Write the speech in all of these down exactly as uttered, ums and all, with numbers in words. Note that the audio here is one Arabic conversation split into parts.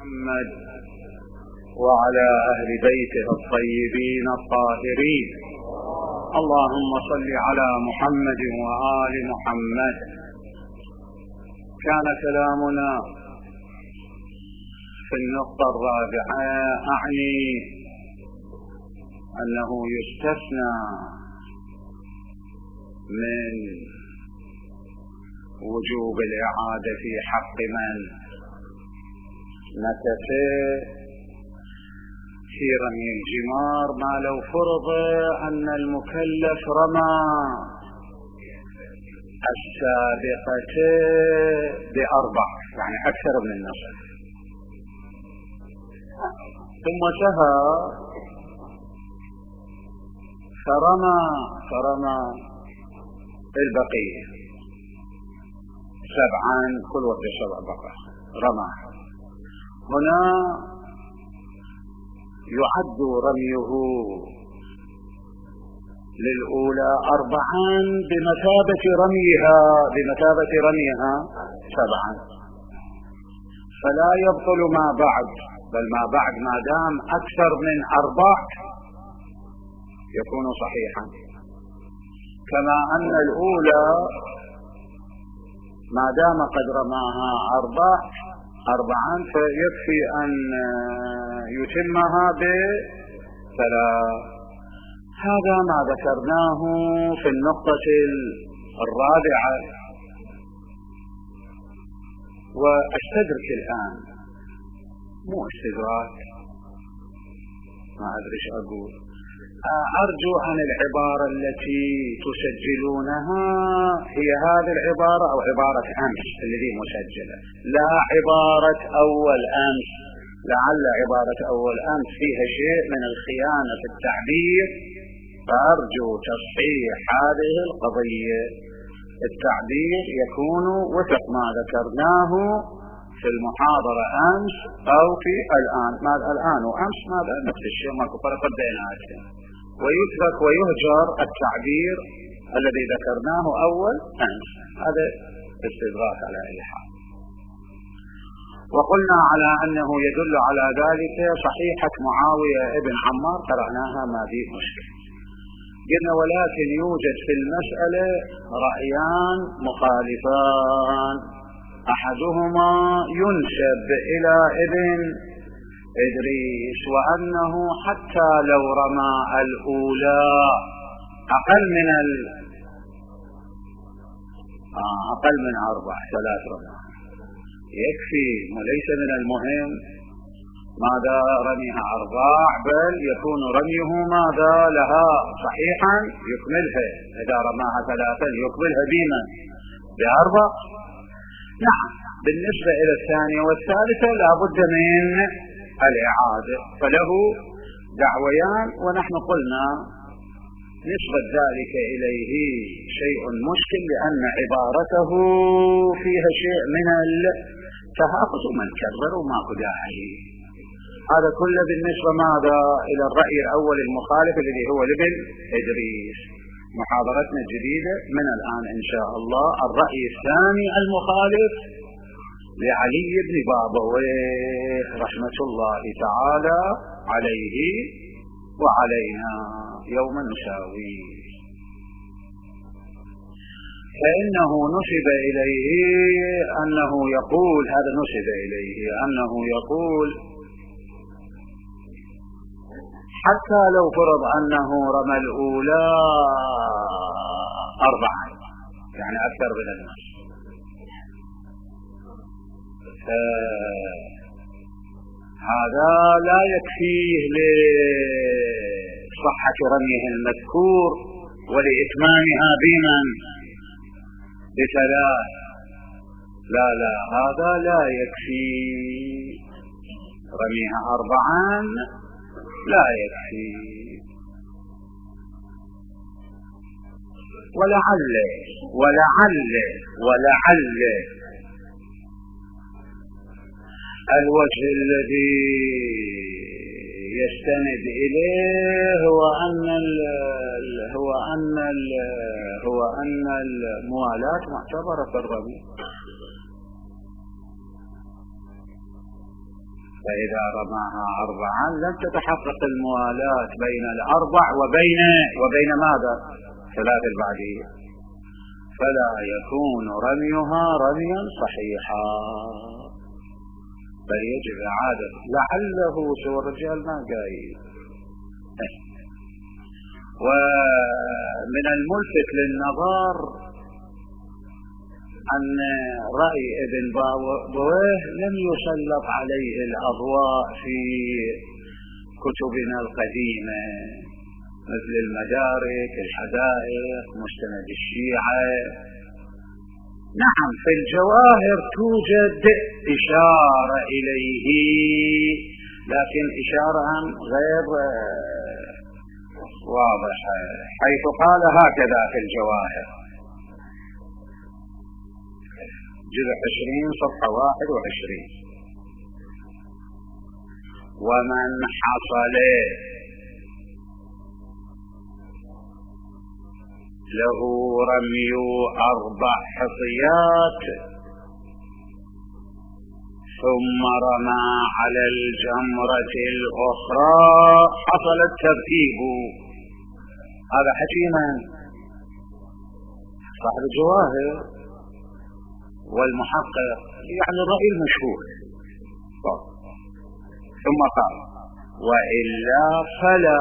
محمد وعلى أهل بيته الطيبين الطاهرين. اللهم صل على محمد وآل محمد. كان كلامنا في النقطة الرابعة، أعني أنه يستثنى من وجوب الإعادة في حق من نكث في رمي الجمار ما لو فرض أن المكلف رمى السابقة بأربع، يعني أكثر من النصف، ثم سهى فرمى فرمى البقية سبعا، كل وقت سبع بقى رمى. هنا يعد رميه للأولى أربعا بمثابة رميها بمثابة رميها سبعا، فلا يبطل ما بعد، بل ما بعد ما دام أكثر من أربع يكون صحيحا، كما أن الأولى ما دام قد رماها أربع أربعا فيكفي أن يتمها بثلاث. هذا ما ذكرناه في النقطة الرابعة. واستدرك الآن، مو استدراك، ما أدري ايش أقول، أرجو عن العبارة التي تسجلونها هي هذه العبارة أو عبارة أمس الذي مسجلة، لا عبارة أول أمس. لعل عبارة أول أمس فيها شيء من الخيانة في التعبير، فأرجو تصحيح هذه القضية. التعبير يكون وفق ما ذكرناه في المحاضرة أمس أو في الآن. ماذا الآن وأمس ماذا نفس الشيء، ماكو فرق بيناتهم، ويترك ويهجر التعبير الذي ذكرناه أول أمس. هذا استدراك على أي حال. وقلنا على أنه يدل على ذلك صحيحة معاوية ابن عمار، قرأناها ما فيه مشكلة. قلنا ولكن يوجد في المسألة رأيان مخالفان، أحدهما ينسب إلى ابن إدريس، وأنه حتى لو رمى الأولى أقل من ال... آه أقل من أربع ثلاث رمى يكفي، وليس من المهم ماذا رميها أرباع، بل يكون رميه ماذا لها صحيحا يكملها. إذا رماها ثلاثا يكملها بما بأربع. نعم، بالنسبة إلى الثانية والثالثة لا بد من الإعادة، فله دعويان. ونحن قلنا نسبة ذلك إليه شيء مشكل، لأن عبارته فيها شيء من التهافت ومن كرر وما داعي. هذا كله بالنسبة ماذا إلى الرأي الأول المخالف الذي هو لابن إدريس. محاضرتنا الجديدة من الآن إن شاء الله الرأي الثاني المخالف لعلي بن بابويه رحمة الله تعالى عليه وعلينا يوم نساوي. فإنه نسب إليه أنه يقول، هذا نسب إليه أنه يقول حتى لو فرض أنه رمى الأولى أربعة، يعني أكثر من النصف، هذا لا يكفيه لصحة رميه المذكور ولإتمامها بمن بثلاث. لا لا هذا لا يكفي، رميها أربعا لا يكفي. ولعل ولعل ولعل الوجه الذي يستند إليه هو أن هو أن هو أن الموالاة معتبرة في الرمي، فإذا رماها أربعا لم تتحقق الموالاة بين الأربع وبين وبين ماذا؟ ثلاث البعدية، فلا يكون رميها رميا صحيحا، بل يجب إعادة. لعله سوى الرجال ما قايل. ومن الملفت للنظر أن رأي ابن بابويه لم يسلط عليه الأضواء في كتبنا القديمة مثل المدارك، الحدائق، مستند الشيعة. نعم في الجواهر توجد إشارة إليه، لكن إشارة غير واضحة، حيث قال هكذا في الجواهر جزء عشرين صفحة واحد وعشرين: ومن حصل له رمي أربع حصيات ثم رمى على الجمرة الأخرى حصل الترتيب. هذا حكي من؟ صاحب الجواهر والمحقق، يعني الرأي المشهور. ثم قال: وإلا فلا.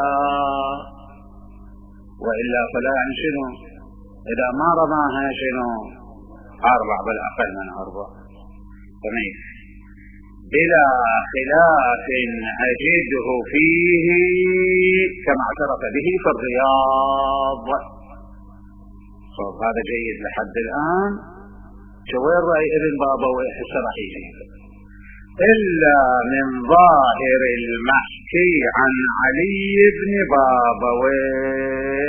وإلا فلا يعني شنو؟ إذا ما رماها شنو؟ أربع، بل أقل من أربع. تمام. بلا خلاف أجده فيه كما اعترف به في الرياض. صوب هذا جيد لحد الآن. شوين رأي ابن بابويه الصراحي جيد، إلا من ظاهر المحكي عن علي بن بابويه.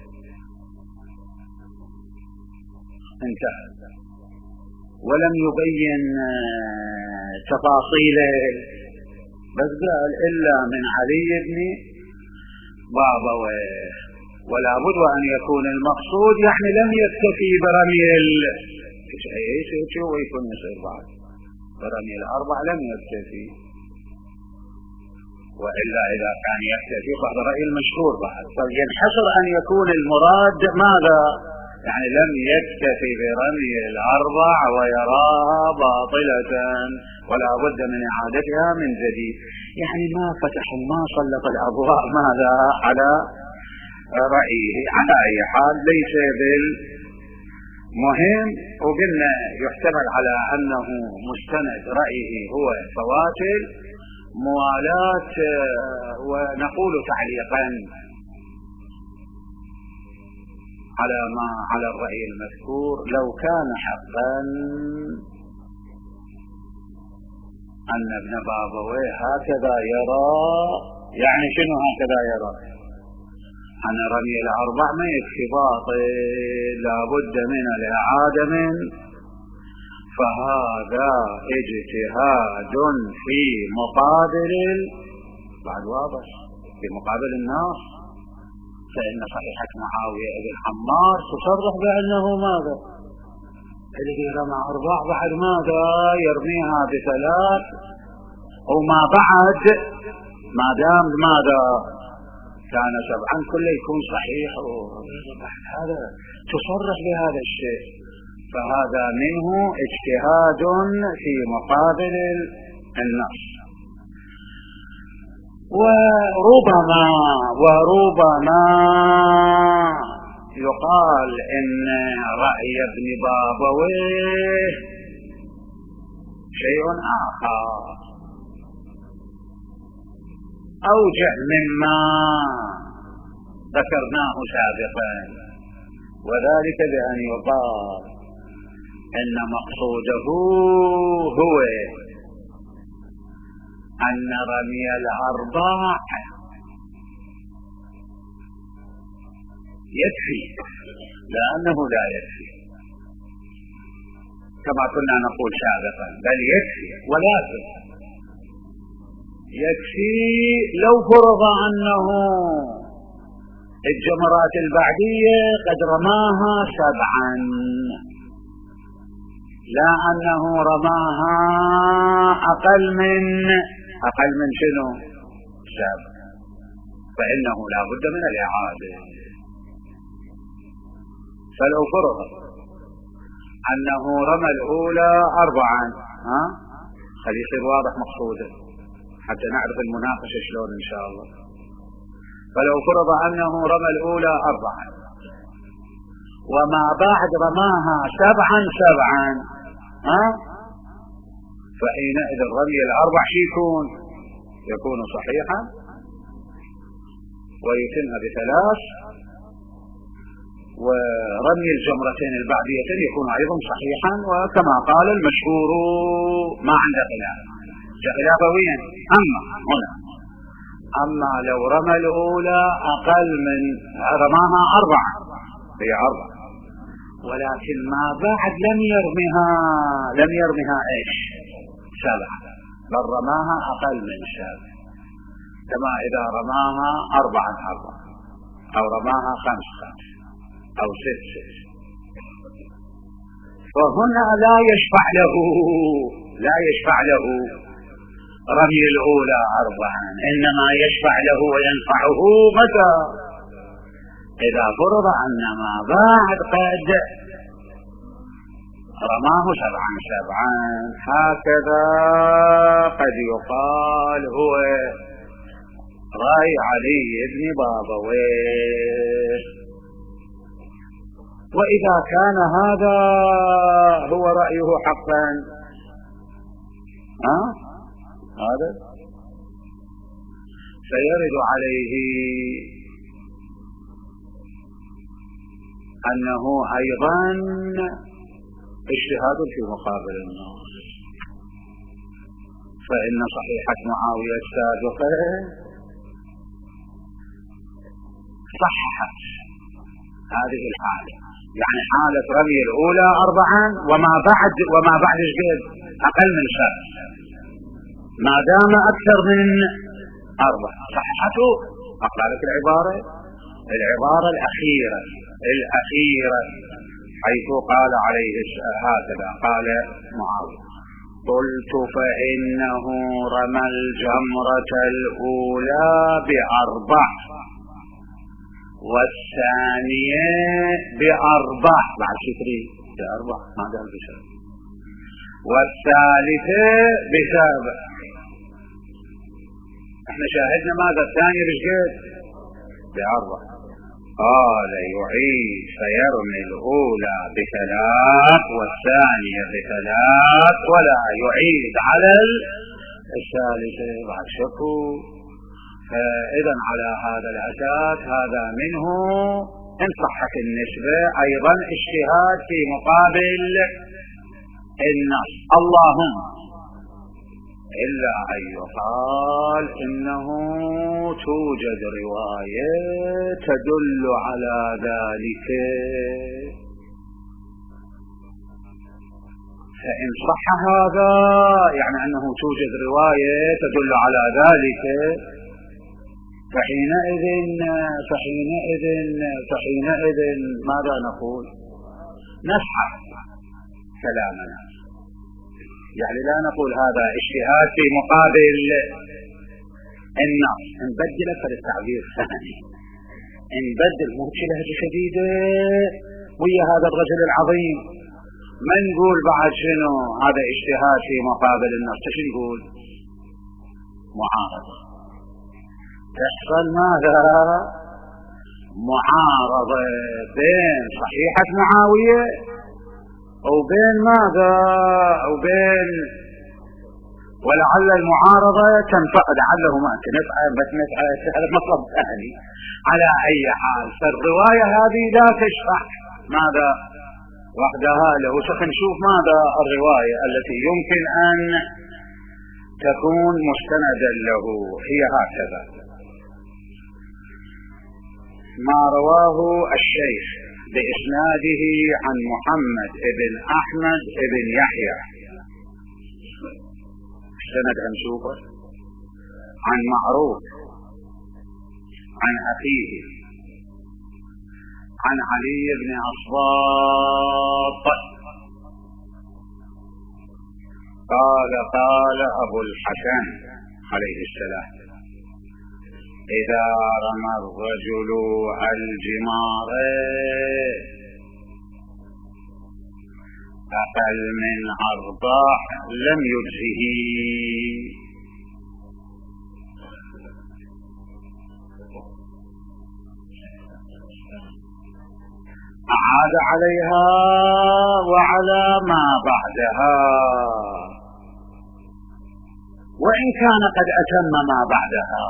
انتهى، ولم يبين تفاصيله، بس قال إلا من علي بن بابويه. ولا بد أن يكون المقصود يعني لم يكتفي برمي الشيء ويكون يصير بعد برمي الأربع، لم يكتفي. وإلا إذا كان يكتفي فهذا رأي المشهور بعد، فينحصر أن يكون المراد ماذا؟ يعني لم يكتفي برمي الأربع ويراها باطلة ولا بد من إعادتها من جديد، يعني ما فتح ما سلط الأضواء ماذا على رأيه. على أي حال ليس بالمهم، وقلنا يحتمل على أنه مستند رأيه هو فواتل موالاة. ونقول تعليقا على ما على الرأي المذكور: لو كان حقا أن ابن بابويه هكذا يرى، يعني شنو هكذا يرى؟ أن رمي الأربع ما يكفي باطل، لا بد من الإعادة من، فهذا اجتهاد في مقابل بعد واضح في مقابل الناس، فإن صحيحة معاوية ابن عمار تصرح بأنه ماذا؟ الذي رمى أربع بعد ماذا؟ يرميها بثلاث، وما بعد ما دام ماذا؟ كان سبعا كله يكون صحيح. هذا تصرح بهذا الشيء، فهذا منه اجتهاد في مقابل النص. وربما وربما يقال إن رأي ابن بابويه شيء آخر أوجه مما ذكرناه سابقا، وذلك بأن يقال إن مقصوده هو أن رمي الأربع يكفي، لأنه لا يكفي كما كنا نقول سابقا، بل يكفي، ولكن يكفي لو فرض أنه الجمرات البعدية قد رماها سبعا، لا أنه رماها أقل من أقل من شنو؟ سبع، فإنه لا بد من الإعادة. فلو فرض أنه رمى الأولى أربعا، ها خلي يصير واضح مقصوده حتى نعرف المناقشة شلون إن شاء الله. فلو فرض أنه رمى الأولى أربعا وما بعد رماها سبعا سبعا، ها فحينئذ الرمي الأربع شي يكون يكون صحيحا، ويتمها بثلاث، ورمي الجمرتين البعديتين يكون أيضا صحيحا. وكما قال المشهور ما عنده خلاف، خلافويا. أما هنا أما لو رمى الأولى أقل من رماها أربعة هي أربعة، ولكن ما بعد لم يرمها لم يرمها إيش سبعة، بل رماها أقل من سبعة، كما إذا رماها أربعة أربعة أو رماها خمس خمس أو ست ست، فهنا لا يشفع له لا يشفع له رمي الأولى أربعا، إنما يشفع له وينفعه متى؟ إذا فرض أن ما بعد قد رماه سبعا سبعا. هكذا قد يقال هو رأي علي بن بابويه. وإذا كان هذا هو رأيه حقا، ها هذا سيرد عليه أنه أيضا اجتهاد في مقابل النص، فإن صحيحة معاوية السابقة صححت هذه الحالة، يعني حالة رمي الأولى أربعا وما بعد وما بعد جد أقل من سبع، ما دام أكثر من أربعة صححته. أقرأ لك العبارة العبارة الأخيرة الأخيرة حيث قال عليه هكذا قال معاوية: قلت فإنه رمى الجمرة الأولى بأربع والثانية بأربع، بعد شكري بأربع ما قال بسبع، والثالثة بسبع. احنا شاهدنا ماذا الثانية بشكل بأربع. قال يعيد فيرمي الأولى بثلاث والثانية بثلاث ولا يعيد على الثالثة بعد شكو. فإذا على هذا الأساس هذا منه إن صحت النسبة أيضا اجتهاد في مقابل النص، اللهم إلا أن يقال إنه توجد رواية تدل على ذلك، فإن صح هذا يعني أنه توجد رواية تدل على ذلك، فحينئذ فحينئذ فحينئذ ماذا نقول؟ نصحح كلامنا، يعني لا نقول هذا اجتهاد في مقابل النص، نبدل في التعبير الثاني، نبدل موجه لهجة شديدة ويا هذا الرجل العظيم، ما نقول بعد شنو هذا اجتهاد في مقابل النص، شو نقول؟ معارضة. تحصل ماذا؟ معارضة بين صحيحة معاوية وبين ماذا؟ وبين ولعل المعارضة تنفع، لعله ما تنفع بس نفع هذا مطلب ثاني. على أي حال فالرواية هذه لا تشرح ماذا وحدها له، سنشوف ماذا الرواية التي يمكن أن تكون مستندا له. هي هكذا: ما رواه الشيخ بإسناده عن محمد بن أحمد بن يحيى، سند هنشوفه، عن معروف عن أخيه عن علي بن أصباط قال: قال أبو الحسن عليه السلام: إذا رمى الرجل الجمار أقل من أرباع لم يجزه. أعاد عليها وعلى ما بعدها، وإن كان قد أتم ما بعدها.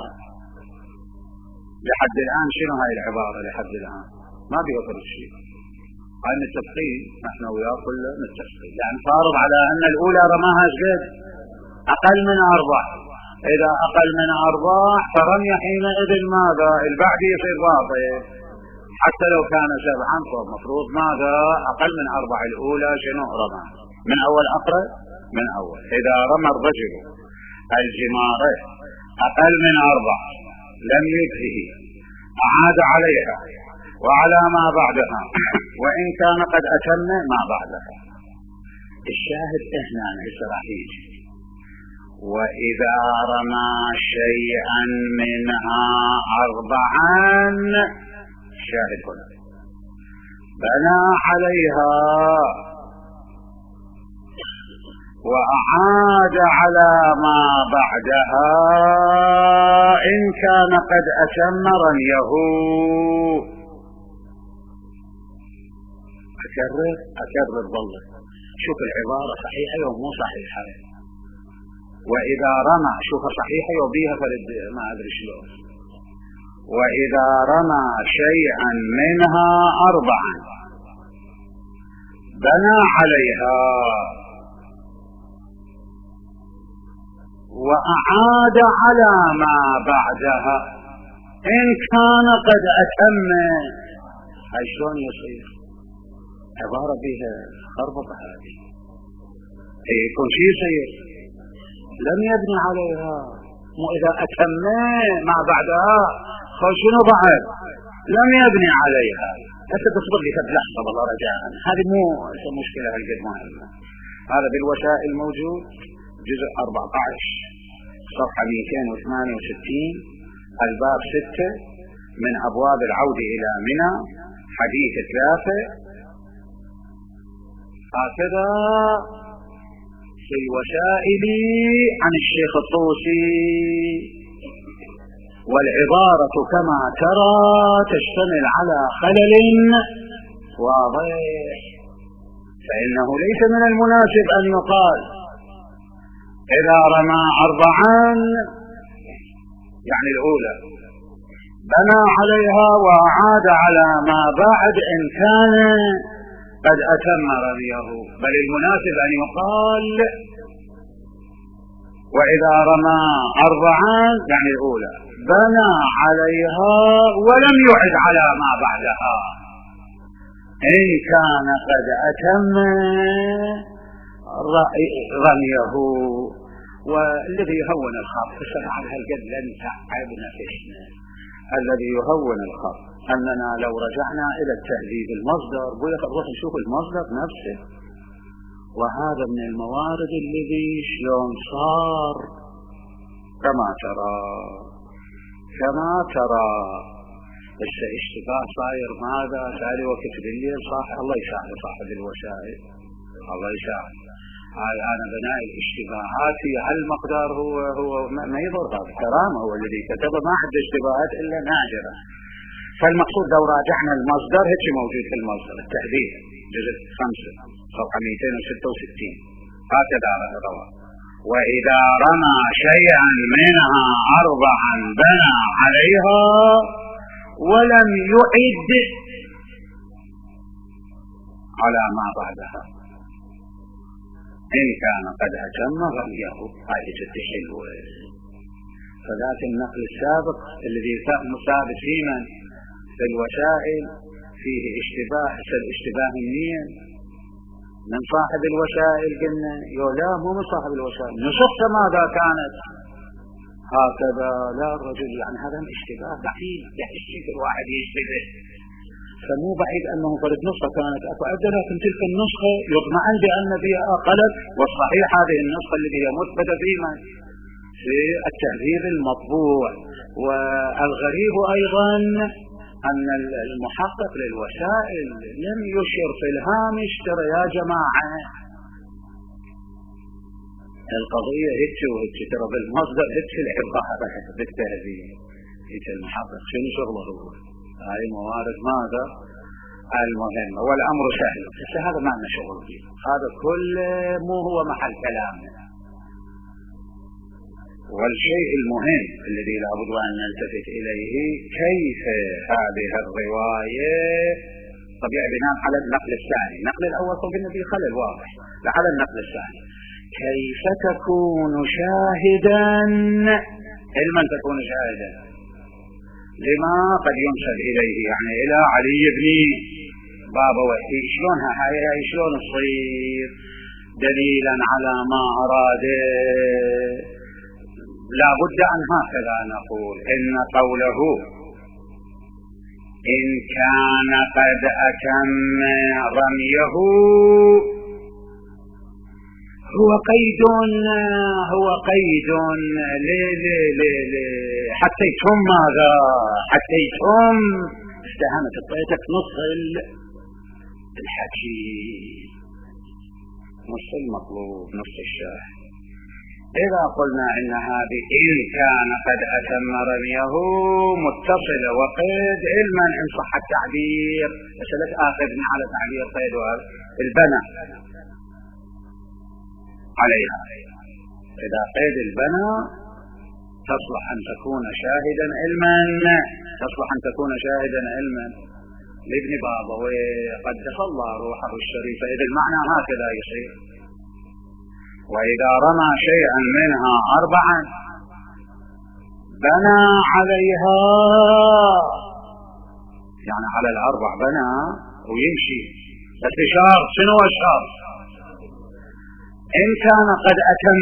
لحد الآن شنو هاي العبارة؟ لحد الآن ما بيوصل شيء. هاي متفقين نحن وياه كله متفقين، يعني فارض على أن الأولى رماها شقد أقل من أربع. إذا أقل من أربع فرمي حينئذ ماذا؟ البعد يصير باطل حتى لو كان سبعا، فالمفروض ماذا؟ أقل من أربع الأولى شنو رمى؟ من أول أقرأ من أول. إذا رمى الرجل الجمار أقل من أربع لم يجزه، أعاد عليها وعلى ما بعدها، وإن كان قد أتم ما بعدها. الشاهد هنا الصحيح: وإذا رمى شيئا منها أربعا، شاهد هنا، بنى عليها وأعاد على ما بعدها إن كان قد أتم رميه. أكرر أكرر والله، شوف العبارة صحيحة ومو صحيحة. وإذا رمى، شوف صحيحة وبيها فرد ما أدري شلون. وإذا رمى شيئا منها أربعا بنى عليها وأعاد على ما بعدها إن كان قد أتم. هاي شلون يصير؟ عبارة بها خربطة هذه. يكون شيء يصير لم يبني عليها، مو إذا أتم ما بعدها فشنو بعد؟ لم يبني عليها. هسه تصبر لي كم لحظة والله رجاء، هذه مو مشكلة هالقد مهمة. هذا بالوسائل موجود، جزء أربعة عشر صفحة مئتين وثمانية وستين، الباب ستة من أبواب العودة إلى منى، حديث ثلاثة. هكذا في الوسائل عن الشيخ الطوسي. والعبارة كما ترى تشتمل على خلل واضح، فإنه ليس من المناسب أن يقال إذا رمى أربعا يعني الأولى بنى عليها وأعاد على ما بعد إن كان قد أتم رميه، بل المناسب أن يقال وإذا رمى أربعا يعني الأولى بنى عليها ولم يعد على ما بعدها إن كان قد أتم رميه. والذي يهون الخط على هالقد لن تعب نفسنا. الذي يهون الخط أننا لو رجعنا إلى التهذيب المصدر بيخلص نشوف المصدر نفسه، وهذا من الموارد الذي شلون صار كما ترى كما ترى. بس اشتباه صاير ماذا؟ سالي وقت بالليل صح. الله يساعد صاحب الوسائل، الله يساعد. هاي أنا بناء الاشتباهات في هالمقدار هو هو ما يضر هذا كرامة، هو الذي كتب ما عنده اشتباهات إلا نادرة. فالمقصود لو راجعنا المصدر هيك موجود في المصدر التهذيب جزء خمسة صفحة مئتين وستة وستين، هكذا روى: وإذا رمى شيئا منها أربعا بنى عليها ولم يعد على ما بعدها إن كان قد أتم رميه. هذه تتحل. فذات النقل السابق الذي ثابت في من في الوسائل فيه اشتباه. اشتباه منين؟ من صاحب الوسائل قلنا لا مو من صاحب الوسائل، نصفت ماذا كانت هكذا لا الرجل، يعني هذا اشتباه بعيد يحسيك الواحد يشتبه. فمو بعيد أنه فرد نسخة كانت أفعد، لكن تلك النسخة يطمئن بأن فيها قلب، والصحيح هذه النسخة التي هي مثبتة في من في التهذيب المطبوع. والغريب أيضا أن المحقق للوسائل لم يشر في الهامش ترى يا جماعة القضية هيك وهيك، ترى بالمصدر هيك العبارة بالتهذيب. هيك المحقق شنو شغله هو؟ هاي موارد ماذا؟ المهمة. والأمر سهل، بس هذا ما لنا شغل فيه، هذا كله مو هو محل كلامنا. والشيء المهم الذي لابد أن نلتفت إليه كيف هذه الرواية طبيعي بناء على النقل الثاني. النقل الأول قلنا فيه خلل واضح، على النقل الثاني كيف تكون شاهدا علما تكون شاهدا لما قد ينسب إليه، يعني إلى علي بن بابويه. شلونها هاي شلون تصير دليلا على ما أراد؟ لا بد أن هكذا نقول إن قوله إن كان قد أتم رميه هو قيد هو قيد لي لي لي لي حتى يتم ماذا؟ حتى يتم استهانة الطيتك نص الحكي، نص المطلوب، نص الشاهد. إذا قلنا إن هذه إن كان قد أتم رميه متصلة وقيد علما إن صح التعبير، مسألة آخذنا على تعبير قيد البنى عليها. إذا قيد البنى تصلح أن تكون شاهدا علما، تصلح أن تكون شاهدا علما لابن بابويه قدس الله روحه الشريفة. إذا المعنى هكذا يصير. وإذا رمى شيئا منها أربعا بنى عليها، يعني على الأربع بنى ويمشي، بس شرط. شنو الشرط؟ إن كان قد أتم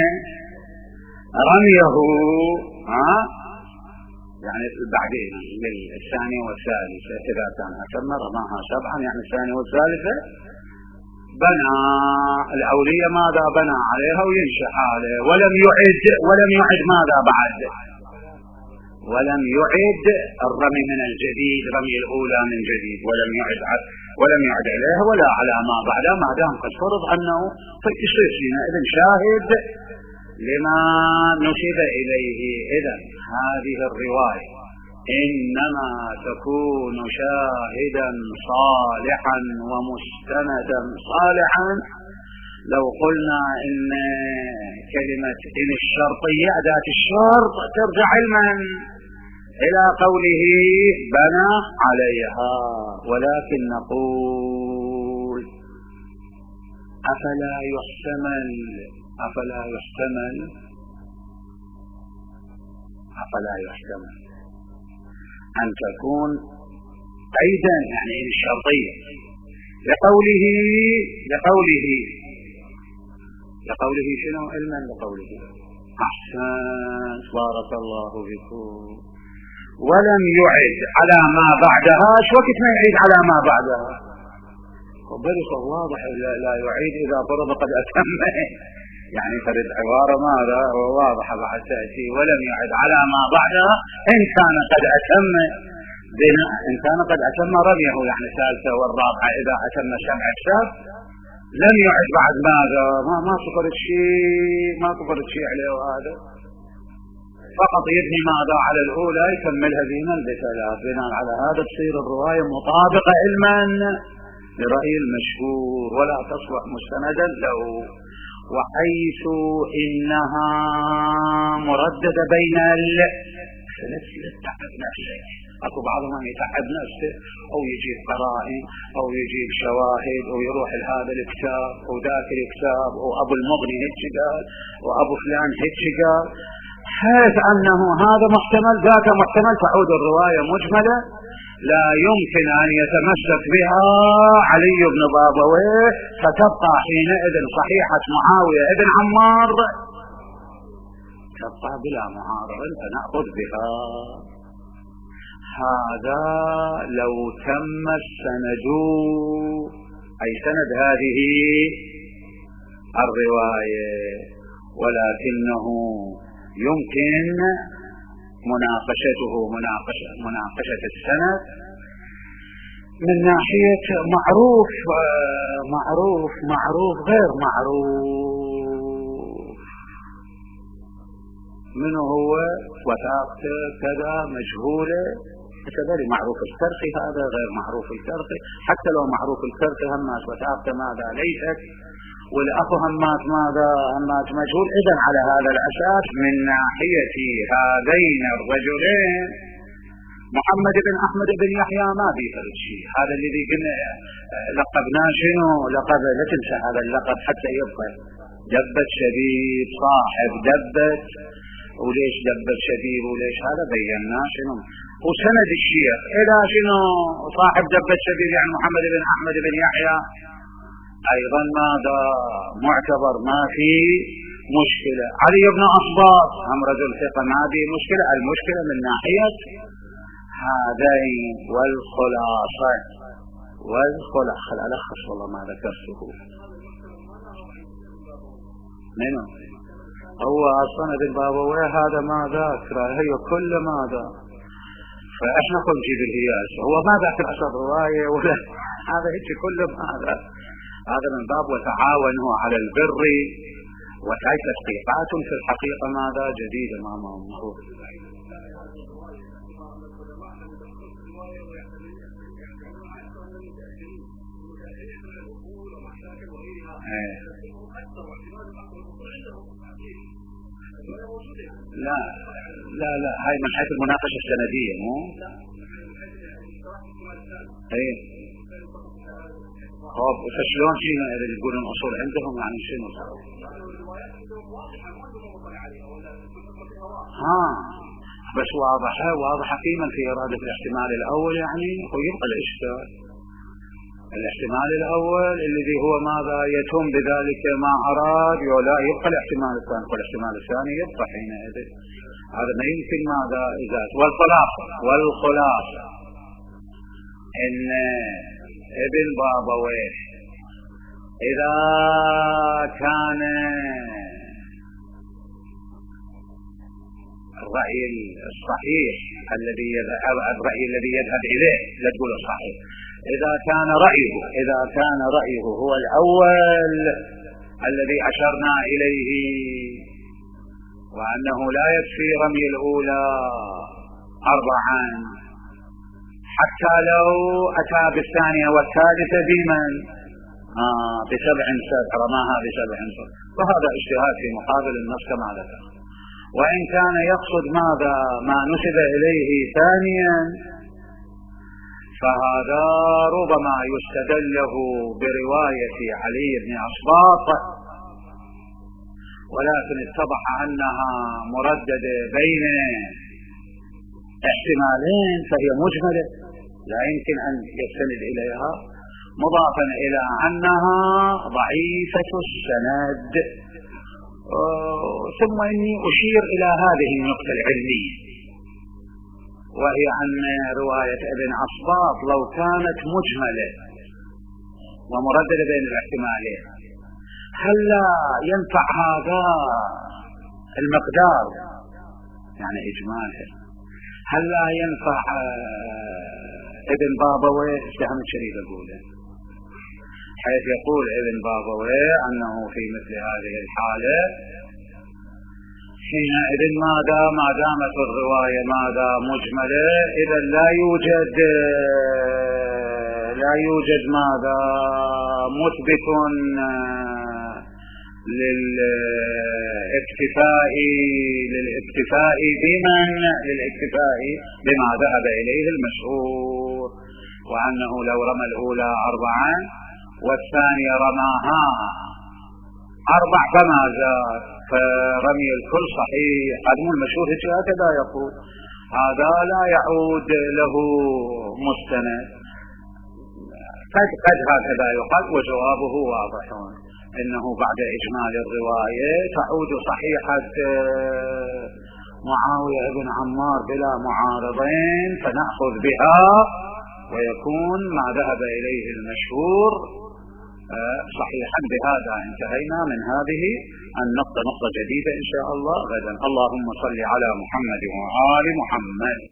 رميه، ها يعني بعدين الثانية والثالثة، إذا كان أتم رماها سبعا يعني الثانية والثالثة بنى الأولية ماذا؟ بنى عليها وينشأ عليه، ولم يعد ولم يعد ماذا بعد؟ ولم يعد الرمي من الجديد، رمي الأولى من جديد، ولم يعد ولم يعد عليها ولا على ما بعدها، ما دام قد فرض أنه يصير فينا إذن شاهد لما نسب إليه. إذن هذه الرواية إنما تكون شاهدا صالحا ومستندا صالحا لو قلنا إن كلمة إن الشرطية أداة الشرط ترجع علما إلى قوله بنى عليها. ولكن نقول أفلا يحتمل أفلا يحتمل أفلا يحتمل أن تكون أيضا يعني إن الشرطية لقوله لقوله لقوله شنو علما لقوله أحسن بارك الله بكم. ولم يعد على ما بعدها، شو وقت ما يعيد على ما بعدها؟ وبرص واضح لا يعيد إذا فرض قد أتم، يعني فرد عبارة ماذا واضحة بعد تأتي. ولم يعد على ما بعدها إن كان قد أتم بناء، إن كان قد أتم رميه يعني الثالثة والرابعة إذا أتم سمع الساب لم يعد بعد ماذا؟ ما ما صفرت شيء ما صفرت شيء عليه. وهذا فقط يبني ماذا على الأولى يكملها بنا بثلاث. بناء على هذا تصير الرواية مطابقة علما لرأي المشهور ولا تصلح مستندا له. وحيث إنها مرددة بين السلسلة تعب نفسه، أكو بعضهم يتعب نفسه أو يجيب قرائن أو يجيب شواهد أو يروح لهذا الكتاب أو ذاك الكتاب أو أبو المغني هيك قال وأبو فلان هيك قال، حيث أنه هذا محتمل ذاك محتمل، تعود الرواية مجملة لا يمكن أن يتمسك بها علي بن بابويه، فتبقى حينئذ صحيحة معاوية ابن عمار تبقى بلا معارض فنأخذ بها. هذا لو تم السند، أي سند هذه الرواية، ولكنه يمكن مناقشته مناقشة, مناقشة السند من ناحية معروف معروف معروف غير معروف، من هو وثاقته كذا مجهولة، كذلك معروف الكرخي هذا غير معروف الكرخي، حتى لو معروف الكرخي همات وثاقته ماذا ليست، والأخ همات ماذا همات مجهول. إذن على هذا الأساس من ناحية هذين الرجلين محمد بن أحمد بن يحيى ما بيفرد شيء. هذا الذي قلنا لقبناه شنو؟ لقب، لا تنسى هذا اللقب حتى يبقى دبت شبيب صاحب دبت. وليش دبت شبيب وليش هذا بيناه شنو وسند الشيخ إلى شنو صاحب دبت شبيب، يعني محمد بن أحمد بن يحيى أيضا ماذا معتبر ما في مشكلة. علي بن أصباط هم رجل ثقة ما في مشكلة. المشكلة من ناحية هذين. والخلاصة والخلاصة الألخص والله ما ذكرته منه هو أصلا ابن بابويه هذا ما ذاكره هي كل ماذا، فإحنا قل نجيب الهياس هو ما ذاكر أصل رواية ولا هذا هيك كل ماذا. هذا من باب وتعاونوا على البر وهي تحقيقات في الحقيقة ماذا جديدة ما معروف. لا لا لا هاي من حيث المناقشة السندية مو ايه. طب فشلون شنو اذا يقولون اصول عندهم يعني شنو ها بس واضحة واضحة قيمة في إرادة الاحتمال الأول يعني ويبقى الإشكال. الاحتمال الأول الذي هو ماذا يتم بذلك ما أراد ولا يبقى الاحتمال الثاني، والاحتمال الثاني يبقى حينئذ. هذا ما يمكن ماذا إزالة. والخلاصة والخلاصة إن ابن بابويه إذا كان الرأي الصحيح الذي يذهب الرأي الذي يذهب إليه لا تقول الصحيح، إذا كان رأيه إذا كان رأيه هو الأول الذي أشرنا إليه وأنه لا يكفي رمي الأولى أربعا حتى لو أتى بالثانية والثالثة بمن آه بسبع سبع رماها بسبع سبع، وهذا اجتهاد في مقابل النص كما ذكر. وإن كان يقصد ماذا ما نسب إليه ثانيا فهذا ربما يستدل له برواية علي بن أصباط، ولكن اتضح أنها مرددة بين احتمالين فهي مجملة لا يمكن أن يستند إليها، مضافا إلى أنها ضعيفة السند. ثم إني أشير إلى هذه النقطة العلمية، وهي أن رواية ابن أصباط لو كانت مجملة ومرددة بين الاحتمالين هل لا ينفع هذا المقدار يعني إجمالا، هل لا ينفع ابن بابويه استهم الشريف أقوله حيث يقول ابن بابويه أنه في مثل هذه الحالة حينئذ ماذا ما دامت الرواية ماذا مجملة إذا لا يوجد لا يوجد ماذا مثبت للاكتفاء للاكتفاء بمن للاكتفاء بما ذهب إليه المشهور، وأنه لو رمى الأولى أربعا والثانية رماها أربع فما زاد فرمي الكل صحيح. قدم المشهور هكذا يقول، هذا لا يعود له مستند. قد قد هكذا يقال وجوابه واضح إنه بعد إجمال الرواية تعود صحيحة معاوية بن عمار بلا معارضين فنأخذ بها ويكون ما ذهب إليه المشهور صحيحا. بهذا انتهينا من هذه النقطة. نقطة جديدة إن شاء الله غدا. اللهم صل على محمد وآل محمد.